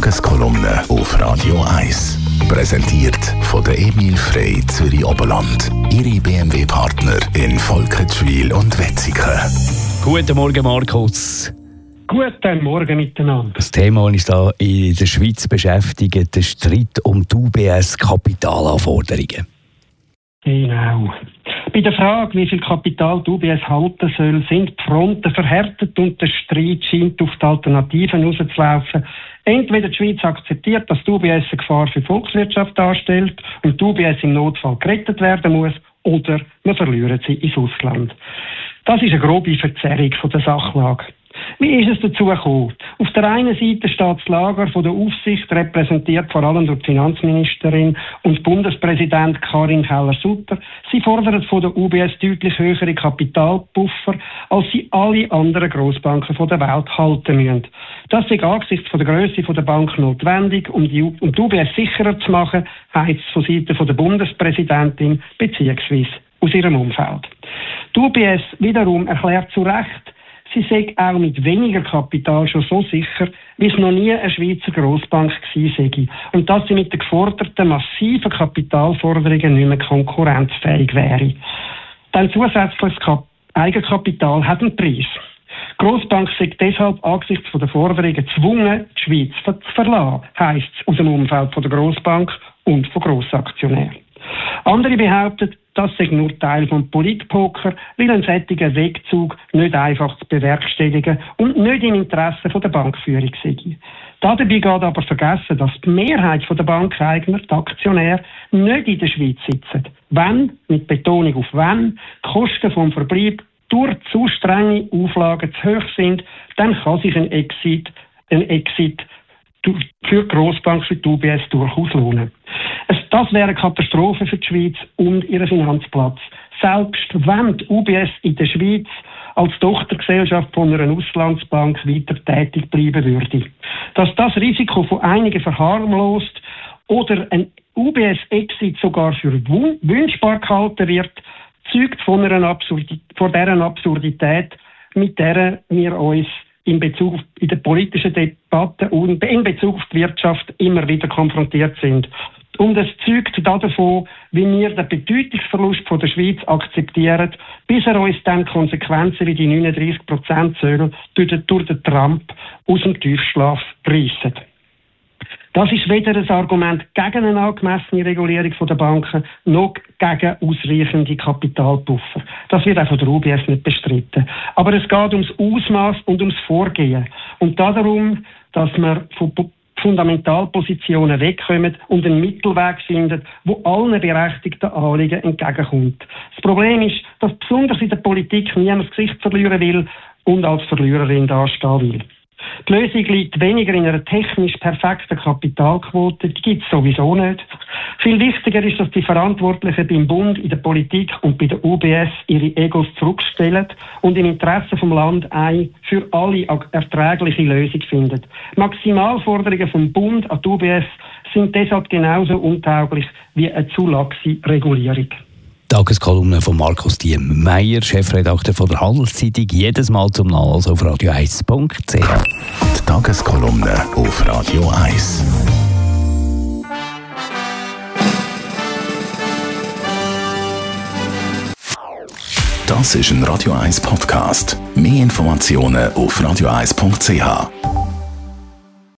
Tageskolumne auf Radio 1. Präsentiert von der Emil Frey Zürich Oberland. Ihre BMW-Partner in Volkenswil und Wetzikon. Guten Morgen, Markus. Guten Morgen miteinander. Das Thema, das uns da in der Schweiz beschäftigt, der Streit um die UBS-Kapitalanforderungen. Genau. Bei der Frage, wie viel Kapital die UBS halten soll, sind die Fronten verhärtet und der Streit scheint auf die Alternativen rauszulaufen. Entweder die Schweiz akzeptiert, dass die UBS eine Gefahr für die Volkswirtschaft darstellt und die UBS im Notfall gerettet werden muss, oder wir verlieren sie ins Ausland. Das ist eine grobe Verzerrung von der Sachlage. Wie ist es dazu gekommen? Auf der einen Seite steht das Lager von der Aufsicht, repräsentiert vor allem durch die Finanzministerin und Bundespräsident Karin Keller-Sutter. Sie fordern von der UBS deutlich höhere Kapitalpuffer, als sie alle anderen Grossbanken der Welt halten müssen. Das ist angesichts von der Grösse der Bank notwendig, um die UBS sicherer zu machen, heisst es von Seiten der Bundespräsidentin bzw. aus ihrem Umfeld. Die UBS wiederum erklärt zu Recht, sie sei auch mit weniger Kapital schon so sicher, wie es noch nie eine Schweizer Grossbank gewesen sei. Und dass sie mit den geforderten massiven Kapitalforderungen nicht mehr konkurrenzfähig wäre. Denn zusätzliches Eigenkapital hat einen Preis. Die Grossbank sei deshalb angesichts der Forderungen gezwungen, die Schweiz zu verlassen, heisst es aus dem Umfeld der Grossbank und von Grossaktionären. Andere behaupten, das sei nur Teil des Politpoker, weil ein solcher Wegzug nicht einfach zu bewerkstelligen und nicht im Interesse der Bankführung sei. Dabei geht aber vergessen, dass die Mehrheit der Bankeigner, die Aktionäre, nicht in der Schweiz sitzen. Wenn, mit Betonung auf wenn, die Kosten vom Verbleib durch zu strenge Auflagen zu hoch sind, dann kann sich ein Exit für die Grossbank, für die UBS durchaus lohnen. Das wäre eine Katastrophe für die Schweiz und ihren Finanzplatz. Selbst wenn die UBS in der Schweiz als Tochtergesellschaft von einer Auslandsbank weiter tätig bleiben würde. Dass das Risiko von einigen verharmlost oder ein UBS-Exit sogar für wünschbar gehalten wird, zeugt von dieser Absurdität, mit der wir uns in der politischen Debatte und in Bezug auf die Wirtschaft immer wieder konfrontiert sind. Und es zeugt davon, wie wir den Bedeutungsverlust von der Schweiz akzeptieren, bis er uns dann Konsequenzen wie die 39%-Zölle durch den Trump aus dem Tiefschlaf reissen. Das ist weder ein Argument gegen eine angemessene Regulierung der Banken, noch gegen ausreichende Kapitalpuffer. Das wird auch von der UBS nicht bestritten. Aber es geht ums Ausmaß und ums Vorgehen. Und darum, dass wir von Fundamentalpositionen wegkommen und einen Mittelweg finden, wo allen berechtigten Anliegen entgegenkommt. Das Problem ist, dass besonders in der Politik niemand das Gesicht verlieren will und als Verliererin dastehen will. Die Lösung liegt weniger in einer technisch perfekten Kapitalquote, die gibt es sowieso nicht. Viel wichtiger ist, dass die Verantwortlichen beim Bund, in der Politik und bei der UBS ihre Egos zurückstellen und im Interesse vom Land eine für alle erträgliche Lösung finden. Maximalforderungen vom Bund an die UBS sind deshalb genauso untauglich wie eine zu laxe Regulierung. Tageskolumne von Markus Diem-Meyer, Chefredakteur von der Handelszeitung, jedes Mal zum Nachlesen auf radio1.ch. Die Tageskolumne auf Radio 1. Das ist ein Radio 1 Podcast. Mehr Informationen auf radio1.ch.